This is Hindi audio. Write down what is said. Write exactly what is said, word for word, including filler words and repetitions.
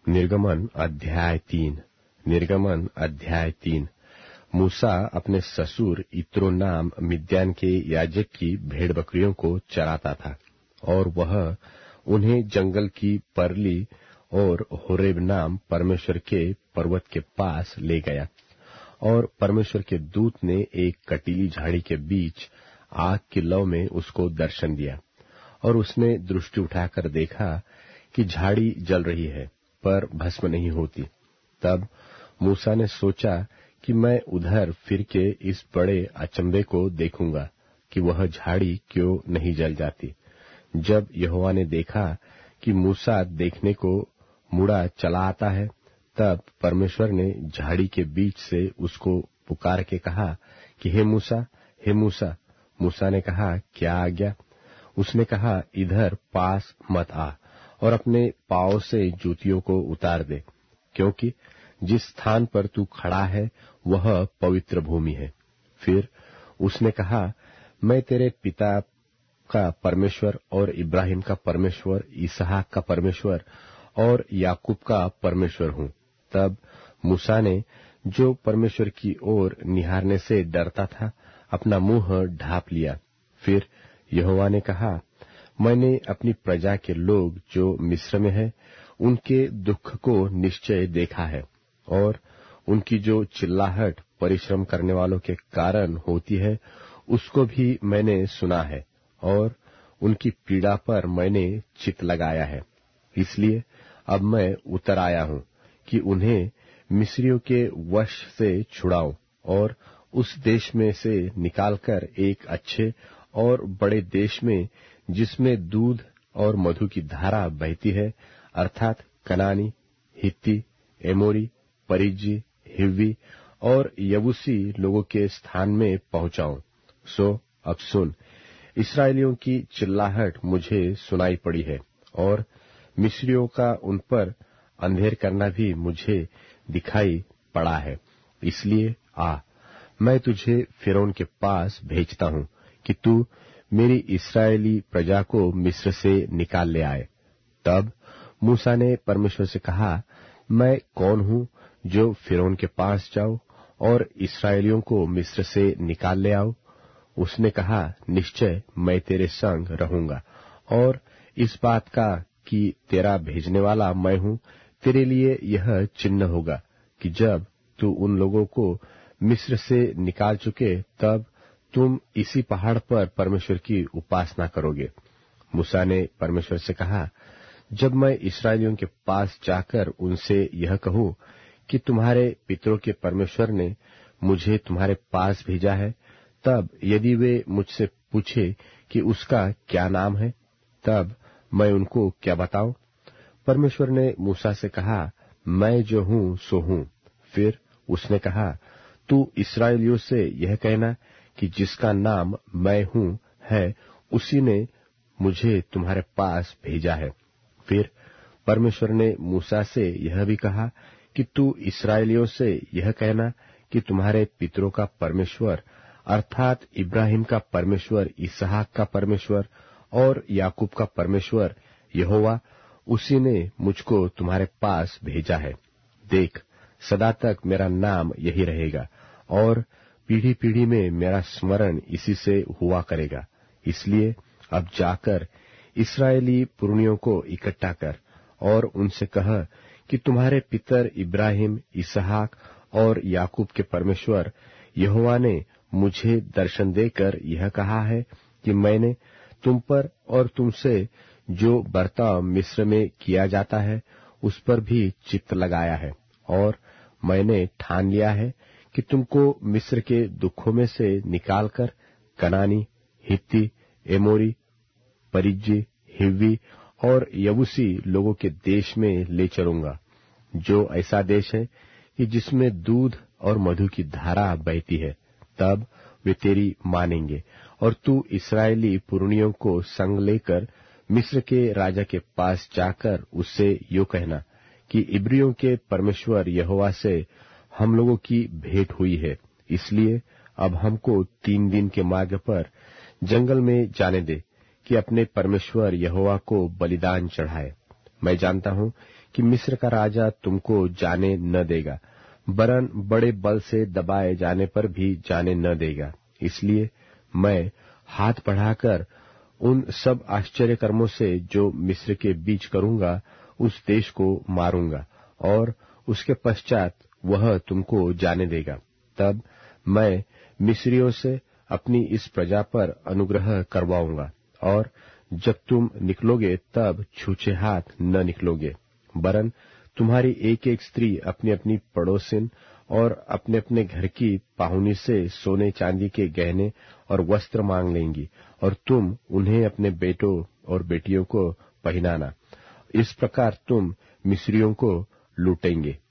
निर्गमन अध्याय तीन। निर्गमन अध्याय तीन। मूसा अपने ससुर इत्रो नाम मिद्यान के याजक की भेड़ बकरियों को चराता था, और वह उन्हें जंगल की परली और होरेब नाम परमेश्वर के पर्वत के पास ले गया। और परमेश्वर के दूत ने एक कटीली झाड़ी के बीच आग की लौ में उसको दर्शन दिया, और उसने दृष्टि उठाकर देखा कि झाड़ी जल रही है, पर भस्म नहीं होती। तब मूसा ने सोचा कि मैं उधर फिर के इस बड़े अचंभे को देखूंगा कि वह झाड़ी क्यों नहीं जल जाती। जब यहोवा ने देखा कि मूसा देखने को मुड़ा चला आता है, तब परमेश्वर ने झाड़ी के बीच से उसको पुकार के कहा कि हे मूसा, हे मूसा। मूसा ने कहा, क्या आज्ञा? उसने कहा, इधर पास मत आ, और अपने पांव से जूतियों को उतार दे, क्योंकि जिस स्थान पर तू खड़ा है वह पवित्र भूमि है। फिर उसने कहा, मैं तेरे पिता का परमेश्वर और इब्राहिम का परमेश्वर, इसहाक का परमेश्वर और याकूब का परमेश्वर हूं। तब मूसा ने, जो परमेश्वर की ओर निहारने से डरता था, अपना मुंह ढांप लिया। फिर यहोवा ने कहा, मैंने अपनी प्रजा के लोग जो मिस्र में है उनके दुख को निश्चय देखा है, और उनकी जो चिल्लाहट परिश्रम करने वालों के कारण होती है उसको भी मैंने सुना है, और उनकी पीड़ा पर मैंने चित्त लगाया है। इसलिए अब मैं उतर आया हूं कि उन्हें मिस्रियों के वश से छुड़ाऊं, और उस देश में से निकालकर एक अच्छे और बड़े देश में, जिसमें दूध और मधु की धारा बहती है, अर्थात कनानी, हित्ती, एमोरी, परिज्जी, हिव्वी और यबूसी लोगों के स्थान में पहुंचाऊं। सो अब सुन, इस्राएलियों की चिल्लाहट मुझे सुनाई पड़ी है, और मिस्रियों का उन पर अंधेर करना भी मुझे दिखाई पड़ा है। इसलिए आ, मैं तुझे फिरौन के पास भेजता हूं कि तू मेरी इस्राएली प्रजा को मिस्र से निकाल ले आए। तब मूसा ने परमेश्वर से कहा, मैं कौन हूं जो फिरौन के पास जाऊं और इस्राएलियों को मिस्र से निकाल ले आऊं? उसने कहा, निश्चय मैं तेरे संग रहूंगा, और इस बात का कि तेरा भेजने वाला मैं हूं, तेरे लिए यह चिन्ह होगा कि जब तू उन लोगों को मिस्र से निकाल चुके, तब तुम इसी पहाड़ पर परमेश्वर की उपासना करोगे। मूसा ने परमेश्वर से कहा, जब मैं इस्राएलियों के पास जाकर उनसे यह कहूं कि तुम्हारे पितरों के परमेश्वर ने मुझे तुम्हारे पास भेजा है, तब यदि वे मुझसे पूछे कि उसका क्या नाम है, तब मैं उनको क्या बताऊं? परमेश्वर ने मूसा से कहा, मैं जो हूं सो हूं। फिर उसने कहा, तू इस्राएलियों से यह कहना कि जिसका नाम मैं हूं है, उसी ने मुझे तुम्हारे पास भेजा है। फिर परमेश्वर ने मूसा से यह भी कहा कि तू इस्राएलियों से यह कहना कि तुम्हारे पितरों का परमेश्वर, अर्थात इब्राहिम का परमेश्वर, इसहाक का परमेश्वर और याकूब का परमेश्वर यहोवा, उसी ने मुझको तुम्हारे पास भेजा है। देख, सदा तक मेरा नाम यही रहेगा, और पीढ़ी पीढ़ी में मेरा स्मरण इसी से हुआ करेगा। इसलिए अब जाकर इस्राएली पुरनियों को इकट्ठा कर, और उनसे कह कि तुम्हारे पितर इब्राहिम, इसहाक और याकूब के परमेश्वर यहोवा ने मुझे दर्शन देकर यह कहा है कि मैंने तुम पर और तुमसे जो बर्ताव मिस्र में किया जाता है उस पर भी चित्त लगाया है, और मैंने ठान लिया है कि तुमको मिस्र के दुखों में से निकालकर कनानी, हित्ती, एमोरी, परिज्जी, हिव्वी और यबूसी लोगों के देश में ले चलूंगा, जो ऐसा देश है कि जिसमें दूध और मधु की धारा बहती है। तब वे तेरी मानेंगे, और तू इस्राएली पुरनियों को संग लेकर मिस्र के राजा के पास जाकर उससे यो कहना कि इब्रियों के परमेश्वर यहोवा से हम लोगों की भेंट हुई है, इसलिए अब हमको तीन दिन के मार्ग पर जंगल में जाने दे कि अपने परमेश्वर यहोवा को बलिदान चढ़ाए। मैं जानता हूं कि मिस्र का राजा तुमको जाने न देगा, वरन बड़े बल से दबाए जाने पर भी जाने न देगा। इसलिए मैं हाथ बढ़ाकर उन सब आश्चर्य कर्मों से जो मिस्र के बीच करूंगा उस देश को मारूंगा, और उसके पश्चात वह तुमको जाने देगा। तब मैं मिस्रियों से अपनी इस प्रजा पर अनुग्रह करवाऊंगा, और जब तुम निकलोगे तब छूछे हाथ न निकलोगे, वरन तुम्हारी एक एक स्त्री अपनी अपनी पड़ोसिन और अपने अपने घर की पाहुनी से सोने चांदी के गहने और वस्त्र मांग लेंगी, और तुम उन्हें अपने बेटों और बेटियों को पहनाना। इस प्रकार तुम मिस्रियों को लूटेंगे।